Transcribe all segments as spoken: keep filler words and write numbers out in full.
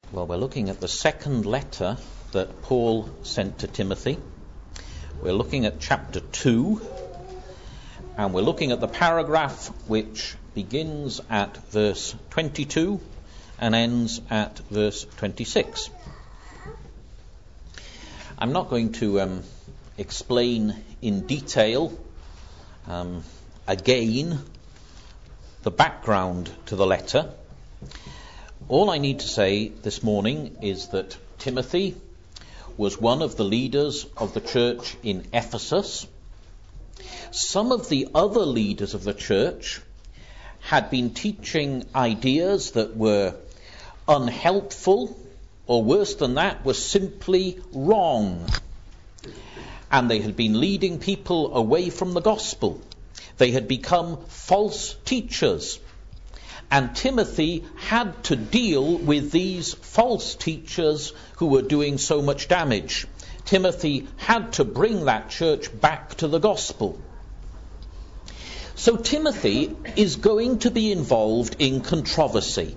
Well, we're looking at the second letter that Paul sent to Timothy. We're looking at chapter two, and we're looking at the paragraph which begins at verse twenty-two and ends at verse twenty-six. I'm not going to um, explain in detail um, again the background to the letter. All I need to say this morning is that Timothy was one of the leaders of the church in Ephesus. Some of the other leaders of the church had been teaching ideas that were unhelpful, or worse than that, were simply wrong. And they had been leading people away from the gospel. They had become false teachers. And Timothy had to deal with these false teachers who were doing so much damage. Timothy had to bring that church back to the gospel. So Timothy is going to be involved in controversy.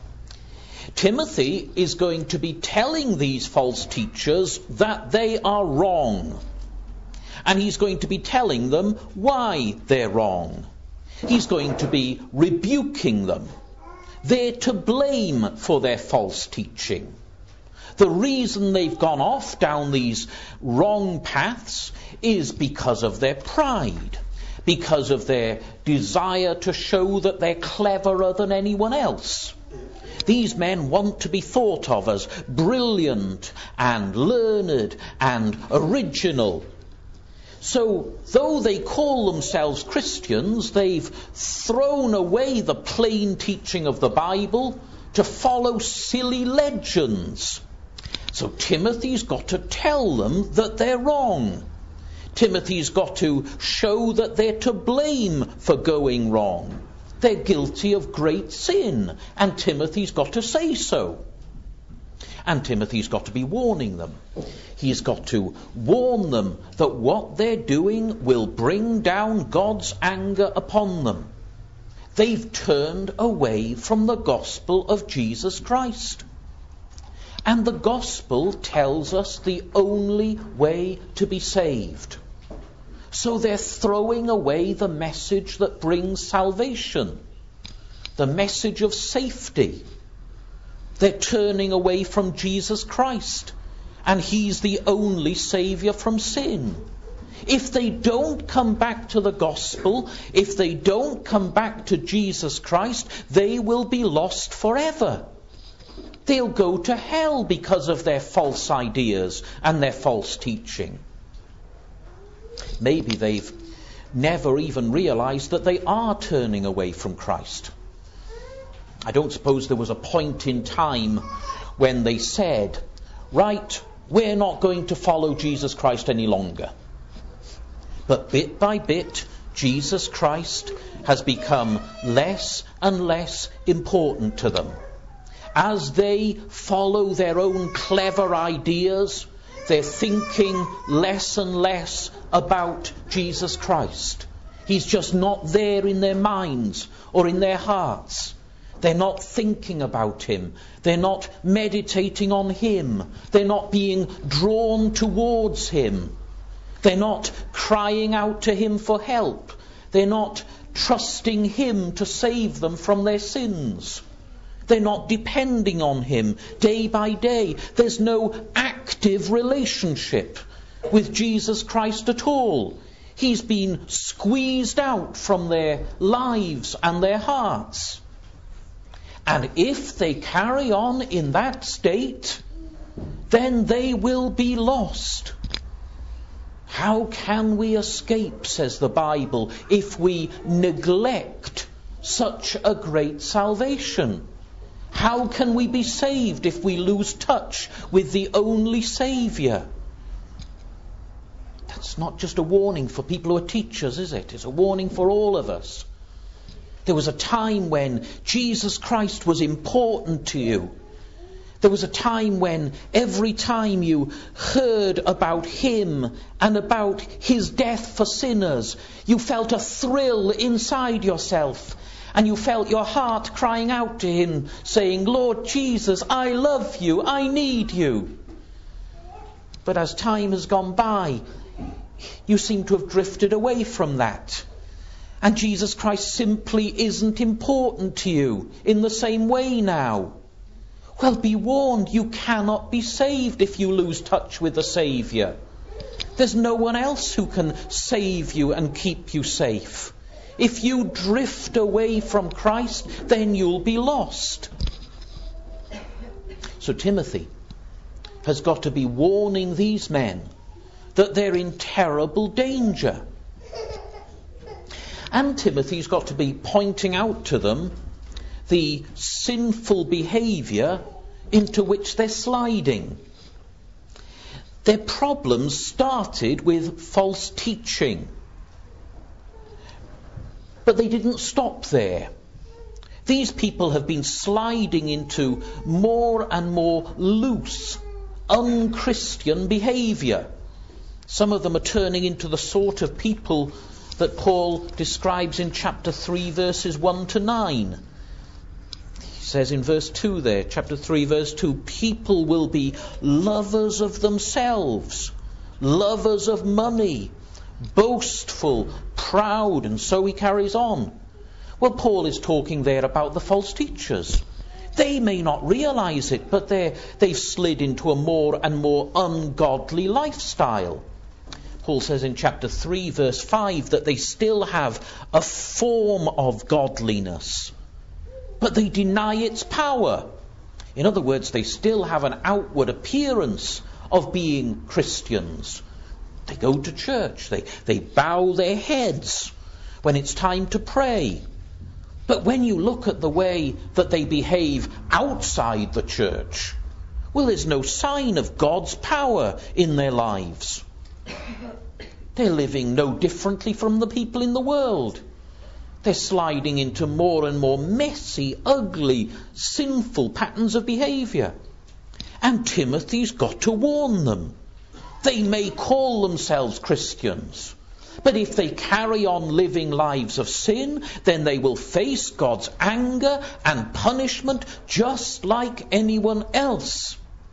Timothy is going to be telling these false teachers that they are wrong. And he's going to be telling them why they're wrong. He's going to be rebuking them. They're to blame for their false teaching. The reason they've gone off down these wrong paths is because of their pride, because of their desire to show that they're cleverer than anyone else. These men want to be thought of as brilliant and learned and original. So, though they call themselves Christians, they've thrown away the plain teaching of the Bible to follow silly legends. So Timothy's got to tell them that they're wrong. Timothy's got to show that they're to blame for going wrong. They're guilty of great sin, and Timothy's got to say so. And Timothy's got to be warning them. He's got to warn them that what they're doing will bring down God's anger upon them. They've turned away from the gospel of Jesus Christ. And the gospel tells us the only way to be saved. So they're throwing away the message that brings salvation, the message of safety. They're turning away from Jesus Christ, and He's the only Saviour from sin. If they don't come back to the gospel, if they don't come back to Jesus Christ, they will be lost forever. They'll go to hell because of their false ideas and their false teaching. Maybe they've never even realized that they are turning away from Christ. I don't suppose there was a point in time when they said, right, we're not going to follow Jesus Christ any longer. But bit by bit, Jesus Christ has become less and less important to them. As they follow their own clever ideas, they're thinking less and less about Jesus Christ. He's just not there in their minds or in their hearts. They're not thinking about Him. They're not meditating on Him. They're not being drawn towards Him. They're not crying out to Him for help. They're not trusting Him to save them from their sins. They're not depending on Him day by day. There's no active relationship with Jesus Christ at all. He's been squeezed out from their lives and their hearts. And if they carry on in that state, then they will be lost. How can we escape, says the Bible, if we neglect such a great salvation? How can we be saved if we lose touch with the only Saviour? That's not just a warning for people who are teachers, is it? It's a warning for all of us. There was a time when Jesus Christ was important to you. There was a time when every time you heard about Him and about His death for sinners, you felt a thrill inside yourself And you felt your heart crying out to him, saying, Lord Jesus, I love you, I need you. But as time has gone by, you seem to have drifted away from that. And Jesus Christ simply isn't important to you in the same way now. Well, be warned, you cannot be saved if you lose touch with the Saviour. There's no one else who can save you and keep you safe. If you drift away from Christ, then you'll be lost. So Timothy has got to be warning these men that they're in terrible danger. And Timothy's got to be pointing out to them the sinful behaviour into which they're sliding. Their problems started with false teaching. But they didn't stop there. These people have been sliding into more and more loose, unchristian behaviour. Some of them are turning into the sort of people that Paul describes in chapter three, verses one to nine. He says in verse two there, chapter three, verse two, people will be lovers of themselves, lovers of money, boastful, proud, and so he carries on. Well, Paul is talking there about the false teachers. They may not realise it, but they're, they've slid into a more and more ungodly lifestyle. Paul says in chapter three, verse five, that they still have a form of godliness, but they deny its power. In other words, they still have an outward appearance of being Christians. They go to church, they, they bow their heads when it's time to pray. But when you look at the way that they behave outside the church, well, there's no sign of God's power in their lives. They're living no differently from the people in the world. They're sliding into more and more messy, ugly, sinful patterns of behaviour. And Timothy's got to warn them. They may call themselves Christians, but if they carry on living lives of sin, then they will face God's anger and punishment just like anyone else.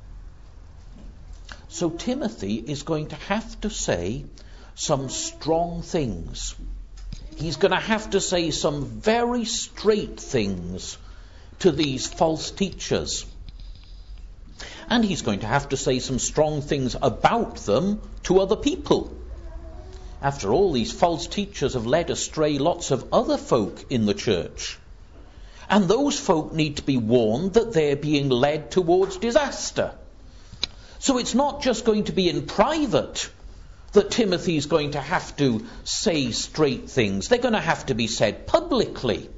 So Timothy is going to have to say some strong things. He's going to have to say some very straight things to these false teachers. And he's going to have to say some strong things about them to other people. After all, these false teachers have led astray lots of other folk in the church. And those folk need to be warned that they're being led towards disaster. So it's not just going to be in private that Timothy's going to have to say straight things. They're going to have to be said publicly.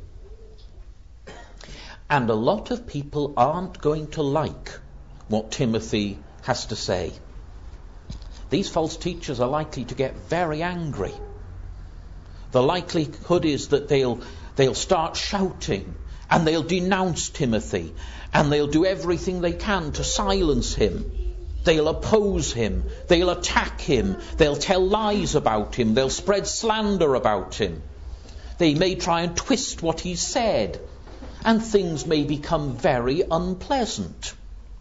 And a lot of people aren't going to like what Timothy has to say. These false teachers are likely to get very angry. The likelihood is that they'll they'll start shouting and they'll denounce Timothy and they'll do everything they can to silence him. They'll oppose him. They'll attack him. They'll tell lies about him. They'll spread slander about him. They may try and twist what he's said, and things may become very unpleasant.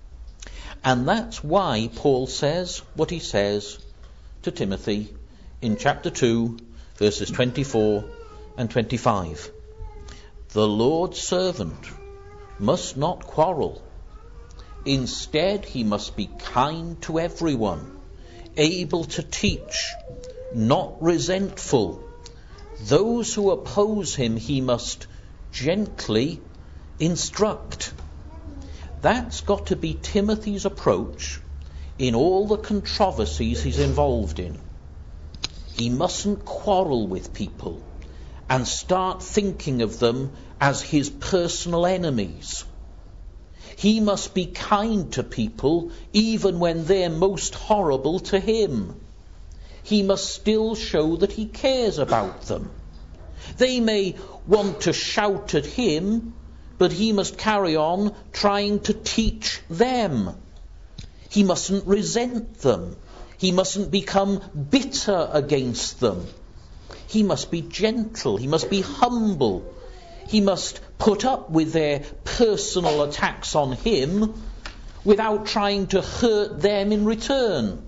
And that's why Paul says what he says to Timothy in chapter two, verses twenty-four and twenty-five. The Lord's servant must not quarrel. Instead, he must be kind to everyone, able to teach, not resentful. Those who oppose him he must gently instruct. That's got to be Timothy's approach in all the controversies he's involved in. He mustn't quarrel with people and start thinking of them as his personal enemies. He must be kind to people even when they're most horrible to him. He must still show that he cares about them. They may want to shout at him, but he must carry on trying to teach them. He mustn't resent them. He mustn't become bitter against them. He must be gentle. He must be humble. He must put up with their personal attacks on him without trying to hurt them in return.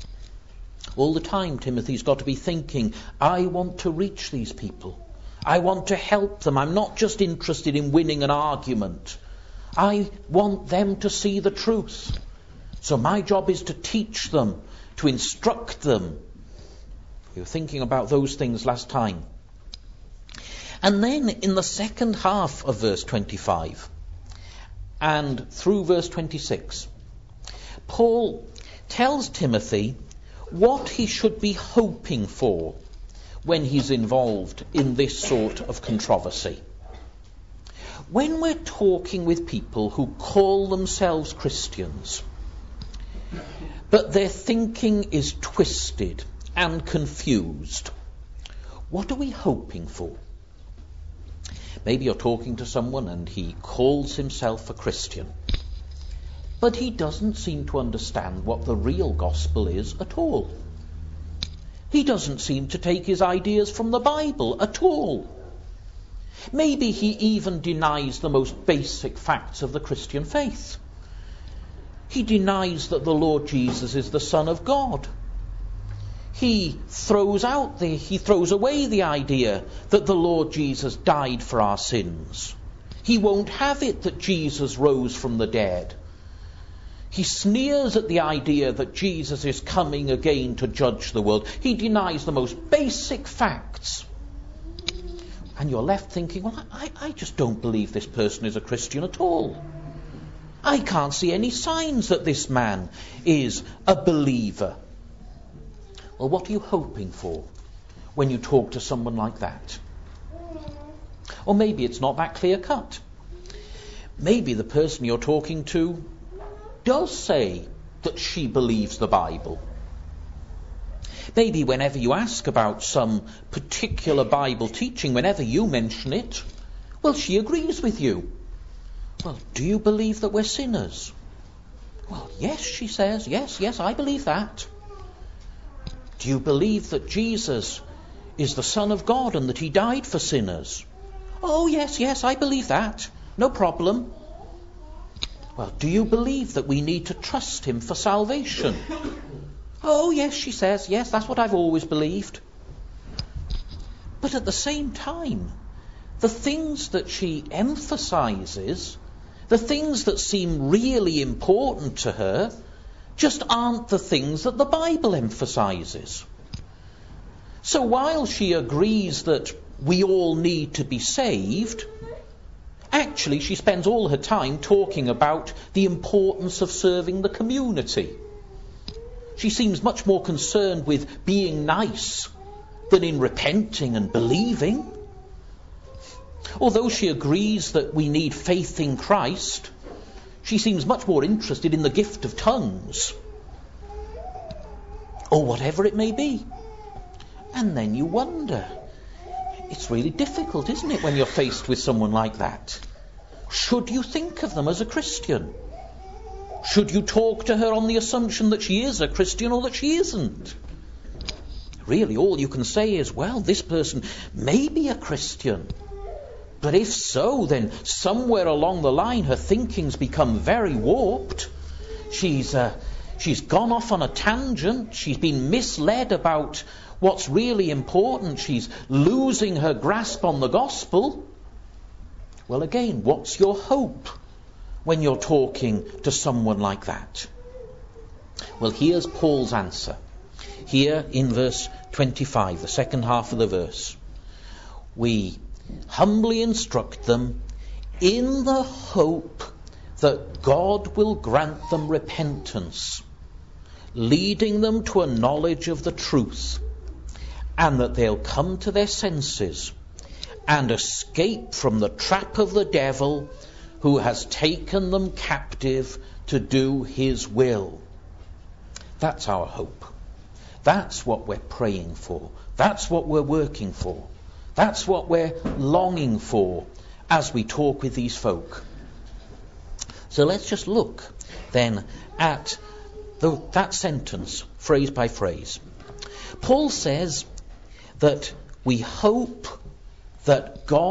All the time, Timothy's got to be thinking, I want to reach these people. I want to help them. I'm not just interested in winning an argument. I want them to see the truth. So my job is to teach them, to instruct them. We were thinking about those things last time. And then in the second half of verse twenty-five and through verse twenty-six, Paul tells Timothy what he should be hoping for when he's involved in this sort of controversy. When we're talking with people who call themselves Christians, but their thinking is twisted and confused, what are we hoping for? Maybe you're talking to someone and he calls himself a Christian, but he doesn't seem to understand what the real gospel is at all. He doesn't seem to take his ideas from the Bible at all. Maybe he even denies the most basic facts of the Christian faith. He denies that the Lord Jesus is the Son of God. He throws out the, he throws away the idea that the Lord Jesus died for our sins. He won't have it that Jesus rose from the dead. He sneers at the idea that Jesus is coming again to judge the world. He denies the most basic facts. And you're left thinking, well, I, I just don't believe this person is a Christian at all. I can't see any signs that this man is a believer. Well, what are you hoping for when you talk to someone like that? Or maybe it's not that clear cut. Maybe the person you're talking to does say that she believes the Bible. Maybe whenever you ask about some particular Bible teaching, whenever you mention it, well, she agrees with you. Well, do you believe that we're sinners? Well, yes, she says. Yes, yes, I believe that. Do you believe that Jesus is the Son of God and that he died for sinners? Oh, yes, yes, I believe that. No problem. Well, do you believe that we need to trust him for salvation? Oh, yes, she says. Yes, that's what I've always believed. But at the same time, the things that she emphasizes, the things that seem really important to her, just aren't the things that the Bible emphasizes. So while she agrees that we all need to be saved, actually she spends all her time talking about the importance of serving the community. She seems much more concerned with being nice than in repenting and believing. Although she agrees that we need faith in Christ, she seems much more interested in the gift of tongues, or whatever it may be. And then you wonder, it's really difficult, isn't it, when you're faced with someone like that? Should you think of them as a Christian? Should you talk to her on the assumption that she is a Christian or that she isn't? Really, all you can say is, well, this person may be a Christian. But if so, then somewhere along the line her thinking's become very warped. She's uh, she's gone off on a tangent. She's been misled about what's really important. She's losing her grasp on the gospel. Well, again, what's your hope when you're talking to someone like that? Well, here's Paul's answer. Here in verse twenty-five, the second half of the verse. We humbly instruct them in the hope that God will grant them repentance, leading them to a knowledge of the truth, and that they'll come to their senses and escape from the trap of the devil who has taken them captive to do his will. That's our hope. That's what we're praying for. That's what we're working for. That's what we're longing for as we talk with these folk. So let's just look then at the, that sentence, phrase by phrase. Paul says that we hope that God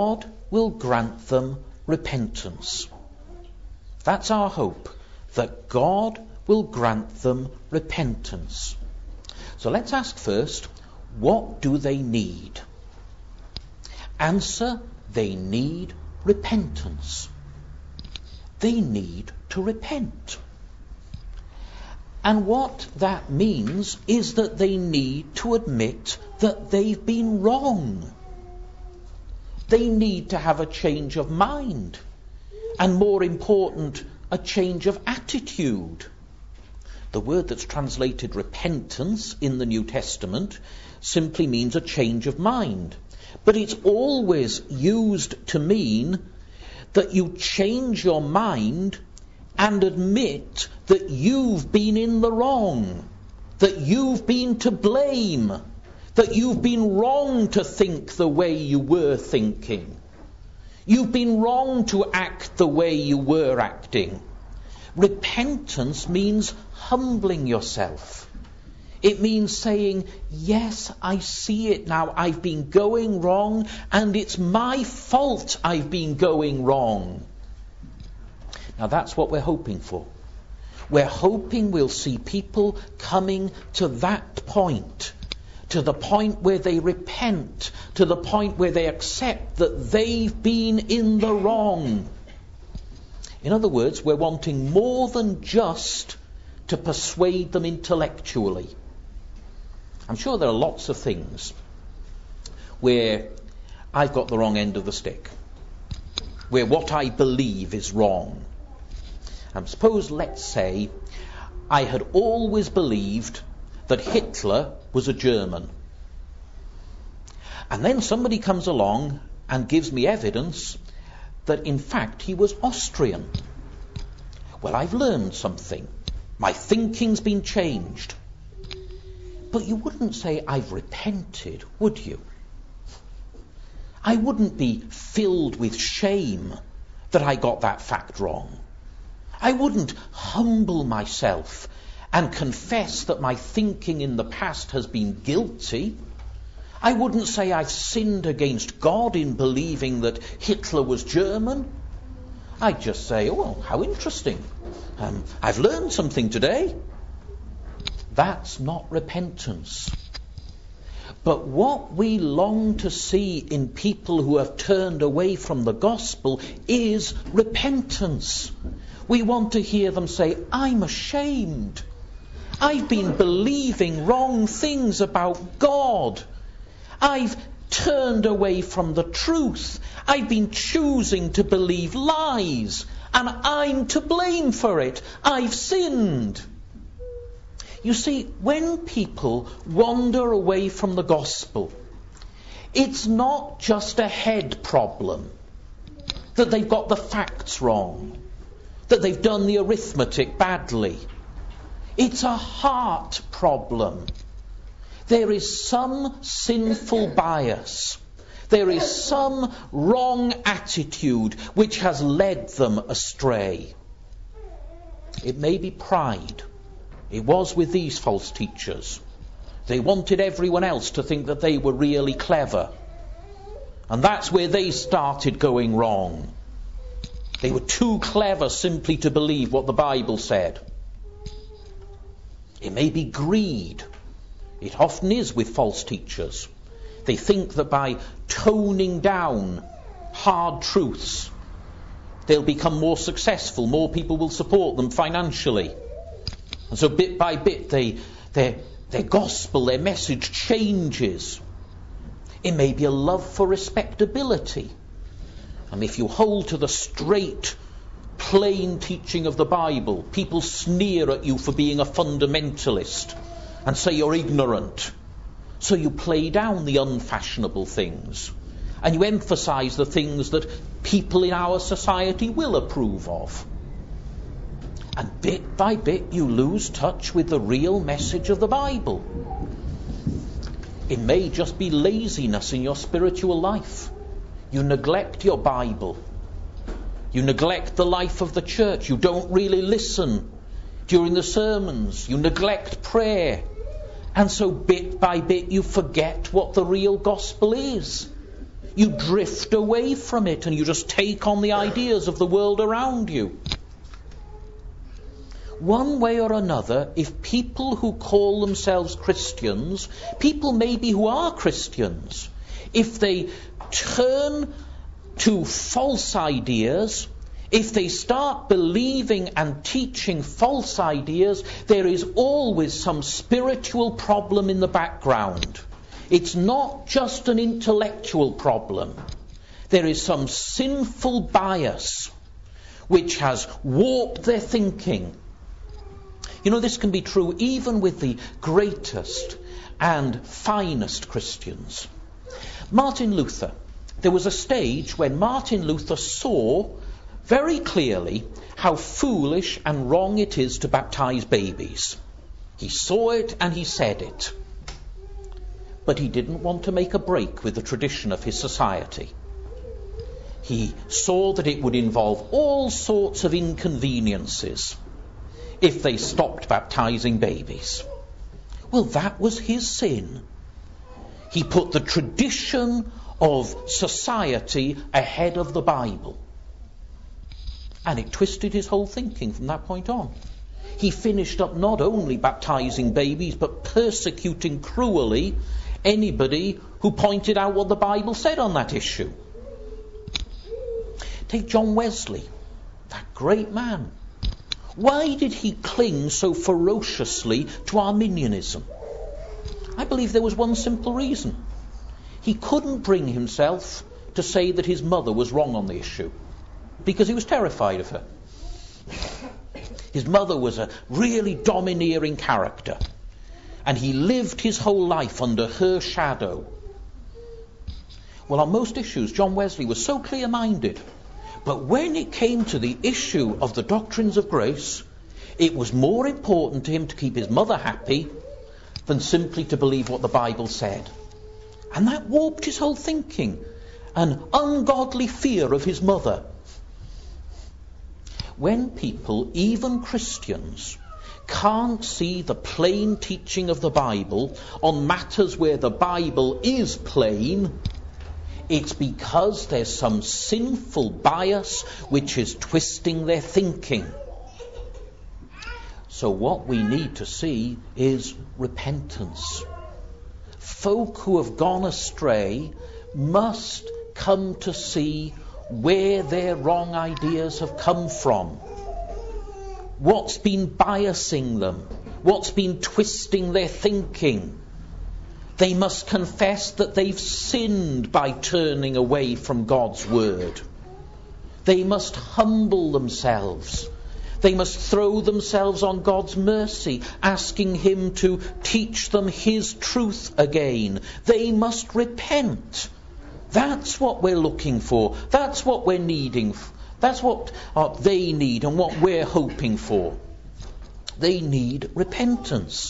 will grant them repentance. That's our hope, that God will grant them repentance. So let's ask first, what do they need? Answer, they need repentance. They need to repent. And what that means is that they need to admit that they've been wrong. They need to have a change of mind, and more important, a change of attitude. The word that's translated repentance in the New Testament simply means a change of mind. But it's always used to mean that you change your mind and admit that you've been in the wrong, that you've been to blame, that you've been wrong to think the way you were thinking. You've been wrong to act the way you were acting. Repentance means humbling yourself. It means saying, yes, I see it now. I've been going wrong, and it's my fault I've been going wrong. Now that's what we're hoping for. We're hoping we'll see people coming to that point, to the point where they repent, to the point where they accept that they've been in the wrong. In other words, we're wanting more than just to persuade them intellectually. I'm sure there are lots of things where I've got the wrong end of the stick, where what I believe is wrong. And suppose, let's say, I had always believed that Hitler was a German. And then somebody comes along and gives me evidence that in fact he was Austrian. Well, I've learned something. My thinking's been changed. But you wouldn't say I've repented, would you? I wouldn't be filled with shame that I got that fact wrong. I wouldn't humble myself and confess that my thinking in the past has been guilty. I wouldn't say I've sinned against God in believing that Hitler was German. I'd just say, oh, well, how interesting. Um, I've learned something today. That's not repentance. But what we long to see in people who have turned away from the gospel is repentance. We want to hear them say, I'm ashamed. I've been believing wrong things about God. I've turned away from the truth. I've been choosing to believe lies, and I'm to blame for it. I've sinned. You see, when people wander away from the gospel, it's not just a head problem, that they've got the facts wrong, that they've done the arithmetic badly. It's a heart problem. There is some sinful bias. There is some wrong attitude which has led them astray. It may be pride. It was with these false teachers. They wanted everyone else to think that they were really clever. And that's where they started going wrong. They were too clever simply to believe what the Bible said. It may be greed. It often is with false teachers. They think that by toning down hard truths, they'll become more successful, more people will support them financially. And so bit by bit, they, their, their gospel, their message changes. It may be a love for respectability. And if you hold to the straight, plain teaching of the Bible, people sneer at you for being a fundamentalist and say you're ignorant. So you play down the unfashionable things. And you emphasize the things that people in our society will approve of. And bit by bit you lose touch with the real message of the Bible. It may just be laziness in your spiritual life. You neglect your Bible. You neglect the life of the church. You don't really listen during the sermons. You neglect prayer. And so bit by bit you forget what the real gospel is. You drift away from it and you just take on the ideas of the world around you. One way or another, if people who call themselves Christians, people maybe who are Christians, if they turn to false ideas, if they start believing and teaching false ideas, there is always some spiritual problem in the background. It's not just an intellectual problem. There is some sinful bias which has warped their thinking. You know, this can be true even with the greatest and finest Christians. Martin Luther. There was a stage when Martin Luther saw very clearly how foolish and wrong it is to baptize babies. He saw it and he said it. But he didn't want to make a break with the tradition of his society. He saw that it would involve all sorts of inconveniences if they stopped baptizing babies. Well, that was his sin. He put the tradition of society ahead of the Bible. And it twisted his whole thinking from that point on. He finished up not only baptizing babies, but persecuting cruelly anybody who pointed out what the Bible said on that issue. Take John Wesley, that great man. Why did he cling so ferociously to Arminianism? I believe there was one simple reason. He couldn't bring himself to say that his mother was wrong on the issue, because he was terrified of her. His mother was a really domineering character, and he lived his whole life under her shadow. Well, on most issues, John Wesley was so clear-minded. But when it came to the issue of the doctrines of grace, it was more important to him to keep his mother happy than simply to believe what the Bible said. And that warped his whole thinking. An ungodly fear of his mother. When people, even Christians, can't see the plain teaching of the Bible on matters where the Bible is plain, it's because there's some sinful bias which is twisting their thinking. So what we need to see is repentance. Folk who have gone astray must come to see where their wrong ideas have come from. What's been biasing them? What's been twisting their thinking? They must confess that they've sinned by turning away from God's word. They must humble themselves. They must throw themselves on God's mercy, asking him to teach them his truth again. They must repent. That's what we're looking for. That's what we're needing. That's what uh, they need and what we're hoping for. They need repentance.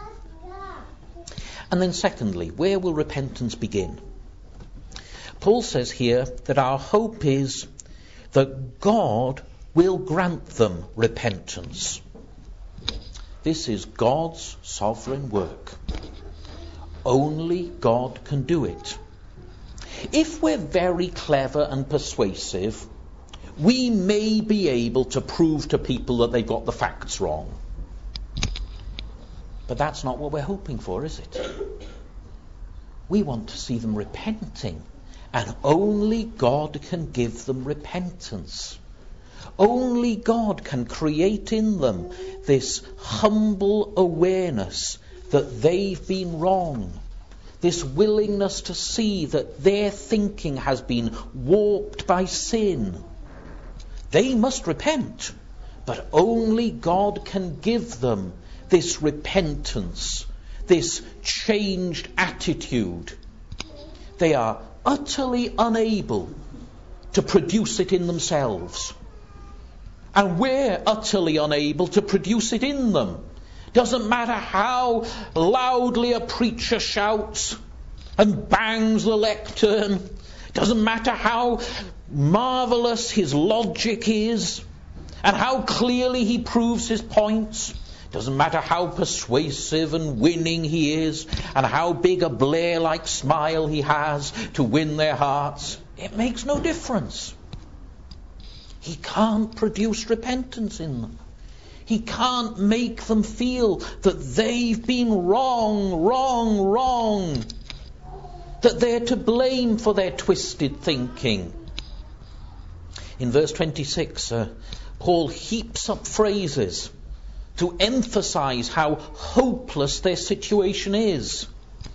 And then secondly, where will repentance begin? Paul says here that our hope is that God will grant them repentance. This is God's sovereign work. Only God can do it. If we're very clever and persuasive, we may be able to prove to people that they've got the facts wrong. But that's not what we're hoping for, is it? We want to see them repenting, and only God can give them repentance. Only God can create in them this humble awareness that they've been wrong, this willingness to see that their thinking has been warped by sin. They must repent, but only God can give them this repentance, this changed attitude. They are utterly unable to produce it in themselves. And we're utterly unable to produce it in them. Doesn't matter how loudly a preacher shouts and bangs the lectern. Doesn't matter how marvelous his logic is and how clearly he proves his points. Doesn't matter how persuasive and winning he is, and how big a Blair-like smile he has to win their hearts. It makes no difference. He can't produce repentance in them. He can't make them feel that they've been wrong, wrong, wrong. That they're to blame for their twisted thinking. In verse twenty-six, uh, Paul heaps up phrases to emphasize how hopeless their situation is.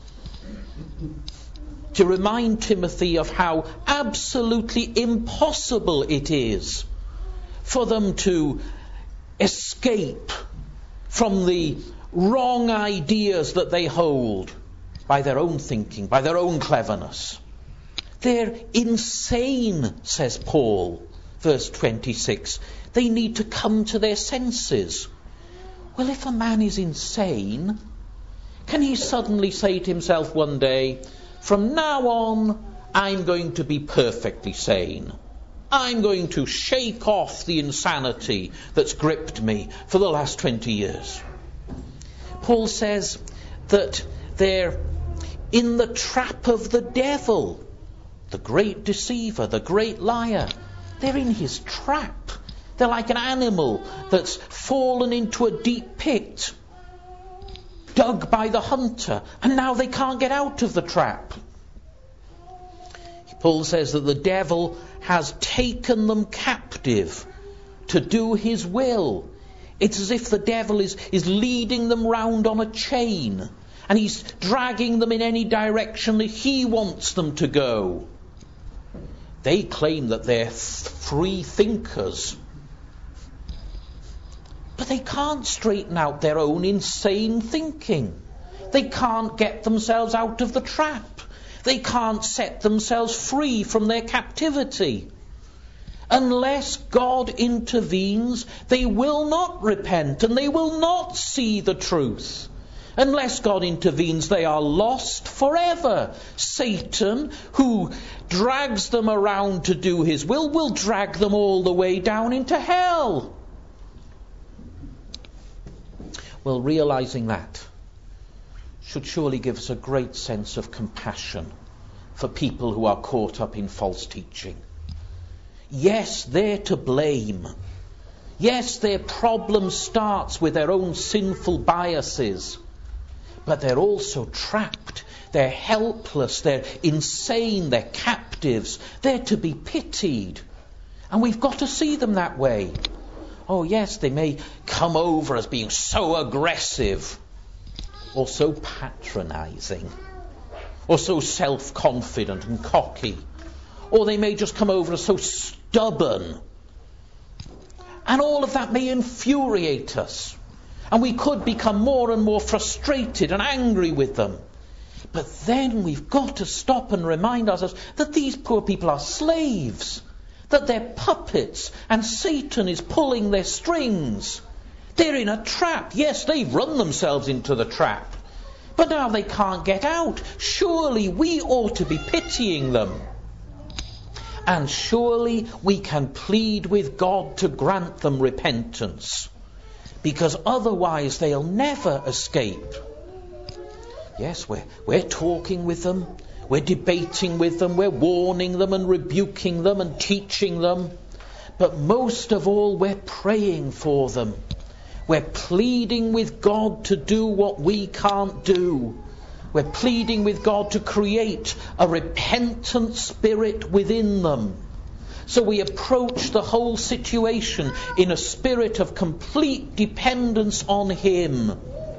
To remind Timothy of how absolutely impossible it is for them to escape from the wrong ideas that they hold by their own thinking, by their own cleverness. They're insane, says Paul, verse twenty-six. They need to come to their senses. Well, if a man is insane, can he suddenly say to himself one day, from now on, I'm going to be perfectly sane. I'm going to shake off the insanity that's gripped me for the last twenty years. Paul says that they're in the trap of the devil, the great deceiver, the great liar. They're in his trap. They're like an animal that's fallen into a deep pit, dug by the hunter, and now they can't get out of the trap. Paul says that the devil has taken them captive to do his will. It's as if the devil is, is leading them round on a chain, and he's dragging them in any direction that he wants them to go. They claim that they're th- free thinkers, but they can't straighten out their own insane thinking. They can't get themselves out of the trap. They can't set themselves free from their captivity. Unless God intervenes, they will not repent and they will not see the truth. Unless God intervenes, they are lost forever. Satan, who drags them around to do his will, will drag them all the way down into hell. Well, realizing that should surely give us a great sense of compassion for people who are caught up in false teaching. Yes, they're to blame. Yes, their problem starts with their own sinful biases. But they're also trapped. They're helpless. They're insane. They're captives. They're to be pitied. And we've got to see them that way. Oh yes, they may come over as being so aggressive, or so patronizing, or so self-confident and cocky. Or they may just come over as so stubborn. And all of that may infuriate us. And we could become more and more frustrated and angry with them. But then we've got to stop and remind ourselves that these poor people are slaves. That they're puppets and Satan is pulling their strings. They're in a trap. Yes, they've run themselves into the trap. But now they can't get out. Surely we ought to be pitying them. And surely we can plead with God to grant them repentance. Because otherwise they'll never escape. Yes, we're, we're talking with them. We're debating with them. We're warning them and rebuking them and teaching them. But most of all, we're praying for them. We're pleading with God to do what we can't do. We're pleading with God to create a repentant spirit within them. So we approach the whole situation in a spirit of complete dependence on Him.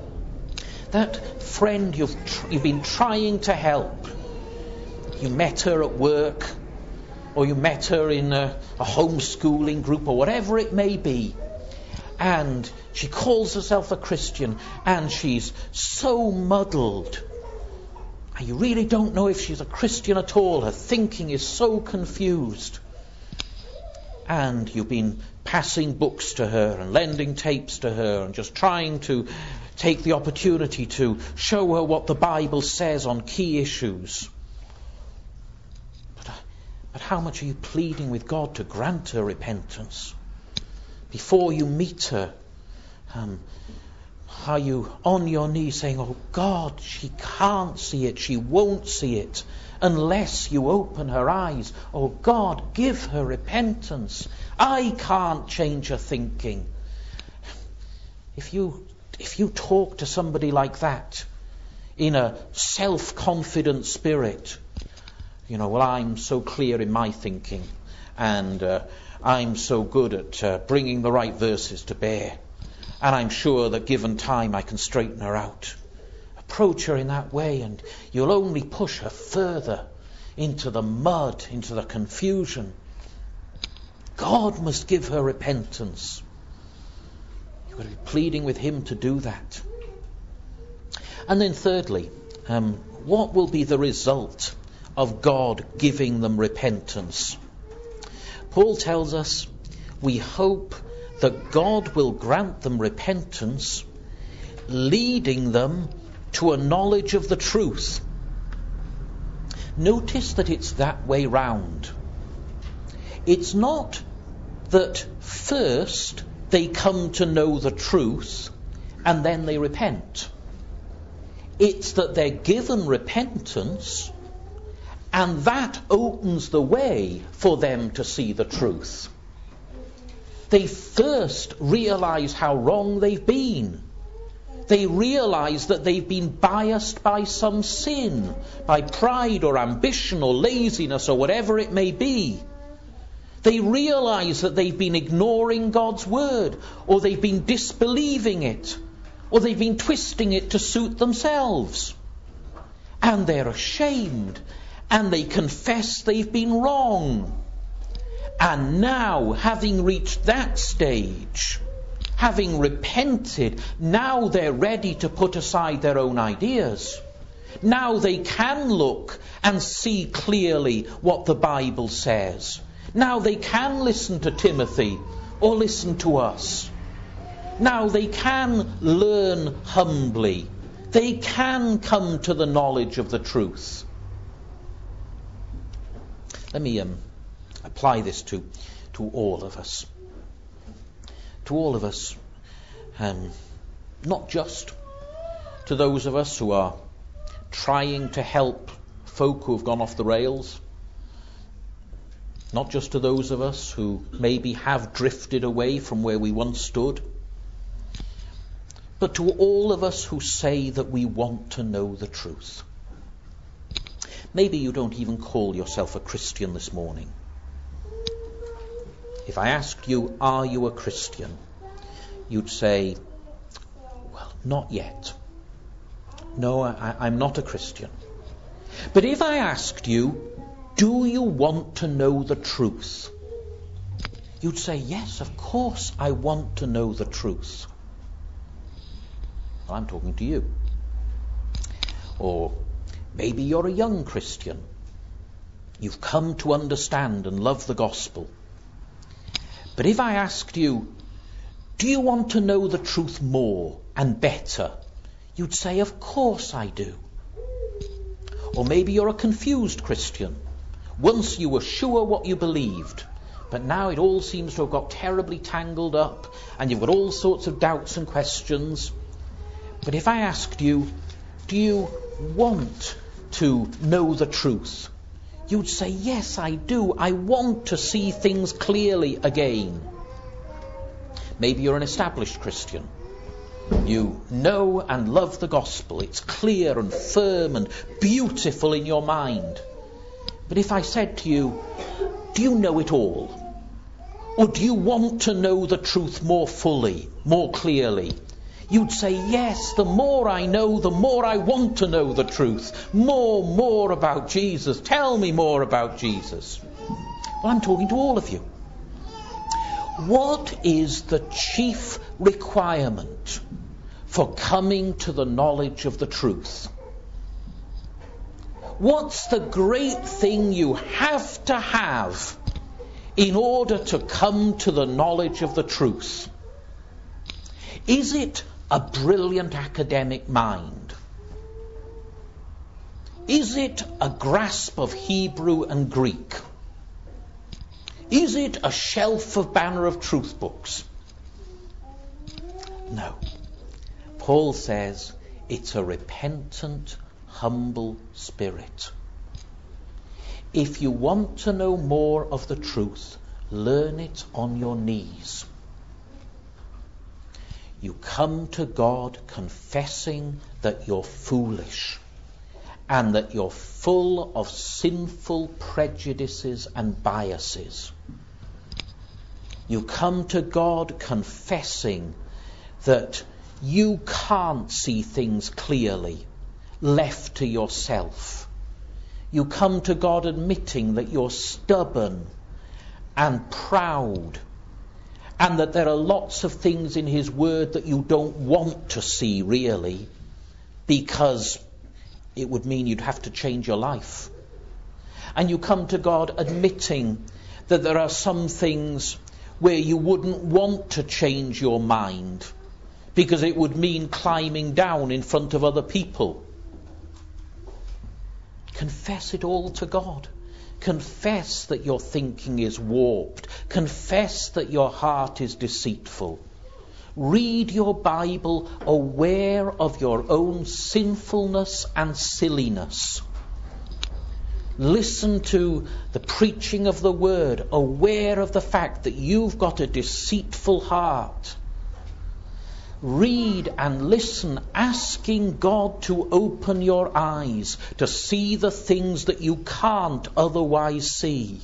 That friend you've tr- you've been trying to help, you met her at work, or you met her in a, a homeschooling group, or whatever it may be, and she calls herself a Christian, and she's so muddled. And you really don't know if she's a Christian at all. Her thinking is so confused. And you've been passing books to her and lending tapes to her and just trying to take the opportunity to show her what the Bible says on key issues. But, but how much are you pleading with God to grant her repentance? Before you meet her, um, Are you on your knees saying, oh God, she can't see it, she won't see it unless you open her eyes. Oh God, give her repentance. I can't change her thinking. If you, if you talk to somebody like that in a self-confident spirit, you know, well, I'm so clear in my thinking, and uh, I'm so good at uh, bringing the right verses to bear, and I'm sure that given time I can straighten her out. Approach her in that way and you'll only push her further into the mud, into the confusion. God must give her repentance. You've got to be pleading with him to do that. And then thirdly, um, what will be the result of God giving them repentance? Paul tells us we hope that God will grant them repentance, leading them to a knowledge of the truth. Notice that it's that way round. It's not that first they come to know the truth and then they repent. It's that they're given repentance and that opens the way for them to see the truth. They first realize how wrong they've been. They realize that they've been biased by some sin, by pride or ambition or laziness or whatever it may be. They realize that they've been ignoring God's word, or they've been disbelieving it, or they've been twisting it to suit themselves. And they're ashamed, and they confess they've been wrong. And now, having reached that stage, having repented, now they're ready to put aside their own ideas. Now they can look and see clearly what the Bible says. Now they can listen to Timothy or listen to us. Now they can learn humbly. They can come to the knowledge of the truth. Let me um, apply this to, to all of us. To all of us, um, not just to those of us who are trying to help folk who have gone off the rails, not just to those of us who maybe have drifted away from where we once stood, but to all of us who say that we want to know the truth. Maybe you don't even call yourself a Christian this morning. If I asked you, are you a Christian? You'd say, well, not yet. No, I, I'm not a Christian. But if I asked you, do you want to know the truth? You'd say, yes, of course I want to know the truth. Well, I'm talking to you. Or maybe you're a young Christian. You've come to understand and love the gospel. But if I asked you, do you want to know the truth more and better? You'd say, of course I do. Or maybe you're a confused Christian. Once you were sure what you believed, but now it all seems to have got terribly tangled up, and you've got all sorts of doubts and questions. But if I asked you, do you want to know the truth? You'd say, yes, I do. I want to see things clearly again. Maybe you're an established Christian. You know and love the gospel. It's clear and firm and beautiful in your mind. But if I said to you, do you know it all? Or do you want to know the truth more fully, more clearly? You'd say, yes, the more I know, the more I want to know the truth. More, more about Jesus. Tell me more about Jesus. Well, I'm talking to all of you. What is the chief requirement for coming to the knowledge of the truth? What's the great thing you have to have in order to come to the knowledge of the truth? Is it a brilliant academic mind? Is it a grasp of Hebrew and Greek? Is it a shelf of Banner of Truth books? No. Paul says it's a repentant, humble spirit. If you want to know more of the truth, learn it on your knees. You come to God confessing that you're foolish and that you're full of sinful prejudices and biases. You come to God confessing that you can't see things clearly, left to yourself. You come to God admitting that you're stubborn and proud, and that there are lots of things in his word that you don't want to see really, because it would mean you'd have to change your life. And you come to God admitting that there are some things where you wouldn't want to change your mind, because it would mean climbing down in front of other people. Confess it all to God. Confess that your thinking is warped. Confess that your heart is deceitful. Read your Bible aware of your own sinfulness and silliness. Listen to the preaching of the word, aware of the fact that you've got a deceitful heart. Read and listen, asking God to open your eyes to see the things that you can't otherwise see.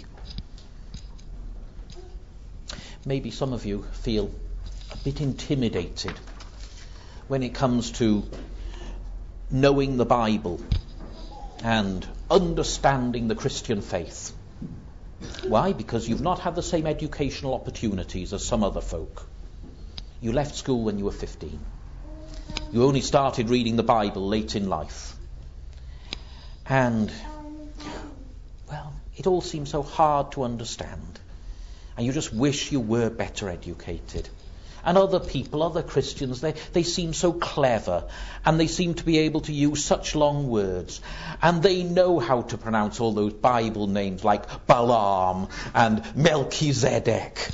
Maybe some of you feel a bit intimidated when it comes to knowing the Bible and understanding the Christian faith. Why? Because you've not had the same educational opportunities as some other folk. You left school when you were fifteen. You only started reading the Bible late in life. And, well, it all seems so hard to understand. And you just wish you were better educated. And other people, other Christians, they, they seem so clever, and they seem to be able to use such long words, and they know how to pronounce all those Bible names like Balaam and Melchizedek.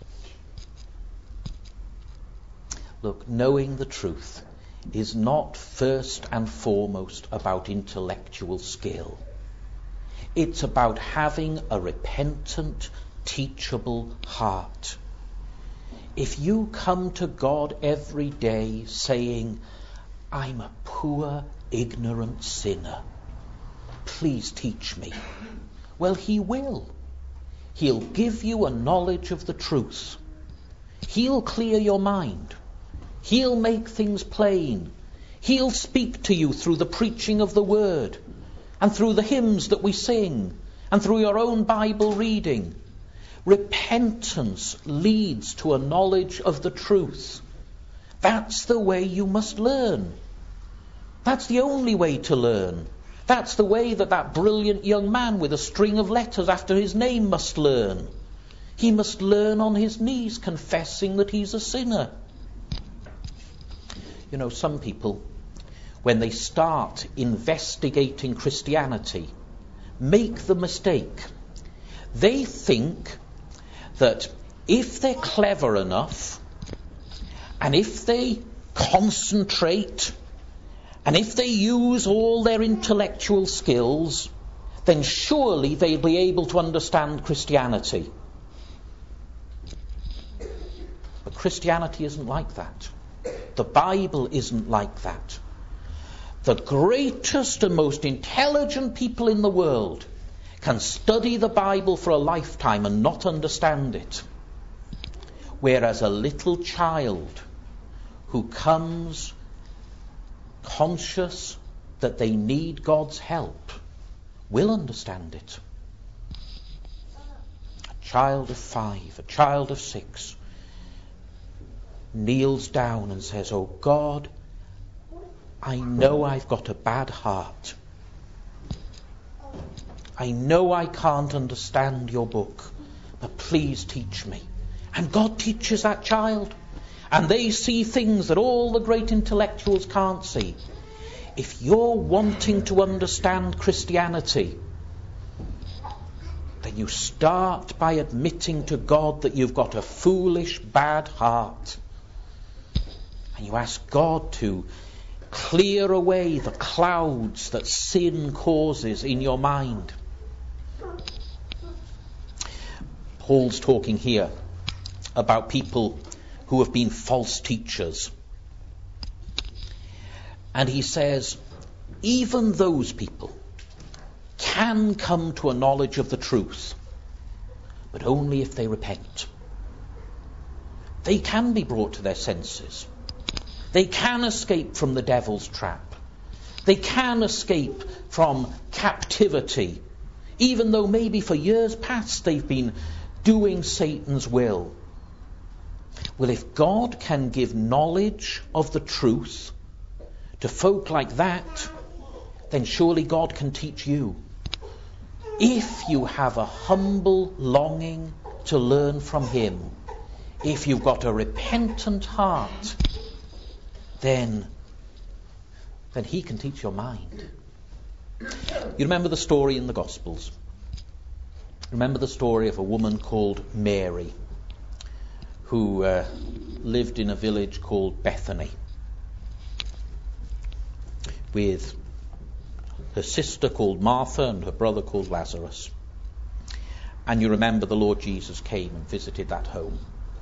Look, knowing the truth is not first and foremost about intellectual skill. It's about having a repentant, teachable heart. If you come to God every day saying, I'm a poor, ignorant sinner, please teach me, well, he will. He'll give you a knowledge of the truth. He'll clear your mind. He'll make things plain. He'll speak to you through the preaching of the word, and through the hymns that we sing, and through your own Bible reading. Repentance leads to a knowledge of the truth. That's the way you must learn. That's the only way to learn. That's the way that that brilliant young man with a string of letters after his name must learn. He must learn on his knees, confessing that he's a sinner. You know, some people, when they start investigating Christianity, make the mistake. They think that if they're clever enough, and if they concentrate, and if they use all their intellectual skills, then surely they'll be able to understand Christianity. But Christianity isn't like that. The Bible isn't like that. The greatest and most intelligent people in the world can study the Bible for a lifetime and not understand it. Whereas a little child who comes conscious that they need God's help will understand it. A child of five, a child of six, kneels down and says, oh God, I know I've got a bad heart. I know I can't understand your book, but please teach me. And God teaches that child. And they see things that all the great intellectuals can't see. If you're wanting to understand Christianity, then you start by admitting to God that you've got a foolish, bad heart. And you ask God to clear away the clouds that sin causes in your mind. Paul's talking here about people who have been false teachers. And he says, even those people can come to a knowledge of the truth, but only if they repent. They can be brought to their senses. They can escape from the devil's trap. They can escape from captivity, even though maybe for years past they've been doing Satan's will. Well, if God can give knowledge of the truth to folk like that, then surely God can teach you. If you have a humble longing to learn from him, if you've got a repentant heart, then, then he can teach your mind. You remember the story in the Gospels? Remember the story of a woman called Mary, who uh, lived in a village called Bethany, with her sister called Martha and her brother called Lazarus. And you remember the Lord Jesus came and visited that home.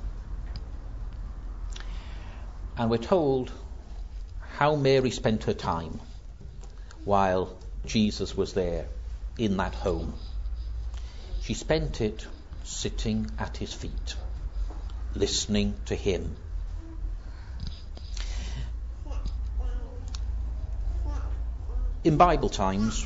And we're told how Mary spent her time while Jesus was there in that home. She spent it sitting at his feet, listening to him. In Bible times,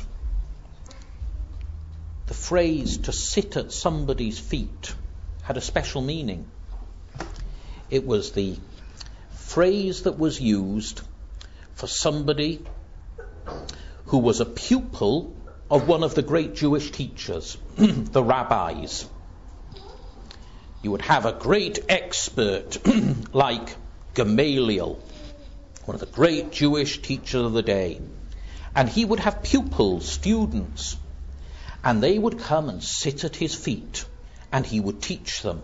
the phrase to sit at somebody's feet had a special meaning. It was the phrase that was used for somebody who was a pupil of one of the great Jewish teachers, the rabbis. You would have a great expert like Gamaliel, one of the great Jewish teachers of the day. And he would have pupils, students, and they would come and sit at his feet, and he would teach them.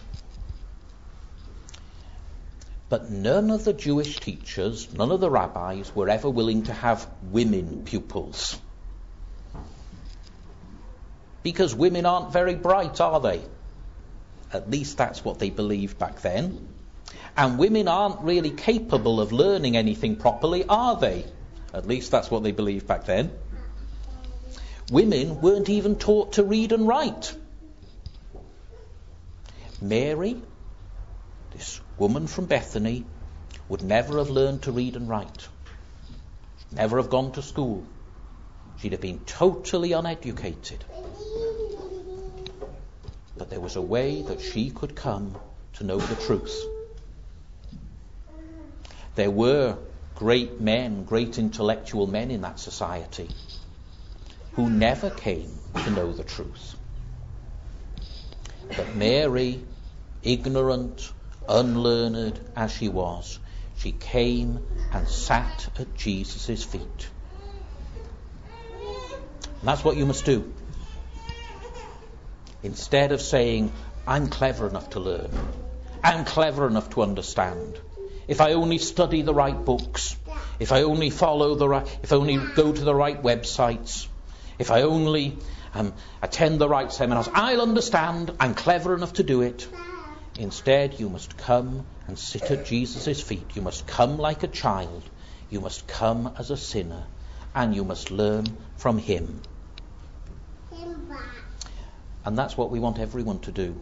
But none of the Jewish teachers, none of the rabbis, were ever willing to have women pupils. Because women aren't very bright, are they? At least that's what they believed back then. And women aren't really capable of learning anything properly, are they? At least that's what they believed back then. Women weren't even taught to read and write. Mary, this woman from Bethany, would never have learned to read and write. Never have gone to school. She'd have been totally uneducated. But there was a way that she could come to know the truth. There were great men, great intellectual men in that society who never came to know the truth. But Mary, ignorant, unlearned as she was, she came and sat at Jesus' feet. And that's what you must do. Instead of saying, I'm clever enough to learn, I'm clever enough to understand, if I only study the right books, if I only follow the right, if I only go to the right websites, if I only um, attend the right seminars, I'll understand, I'm clever enough to do it. Instead, you must come and sit at Jesus' feet. You must come like a child. You must come as a sinner, and you must learn from him. And that's what we want everyone to do.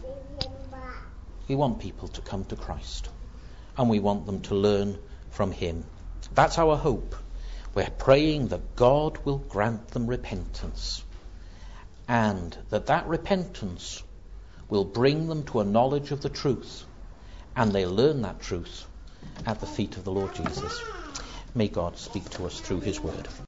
We want people to come to Christ, and we want them to learn from him. That's our hope. We're praying that God will grant them repentance, and that that repentance will bring them to a knowledge of the truth, and they learn that truth at the feet of the Lord Jesus. May God speak to us through his word.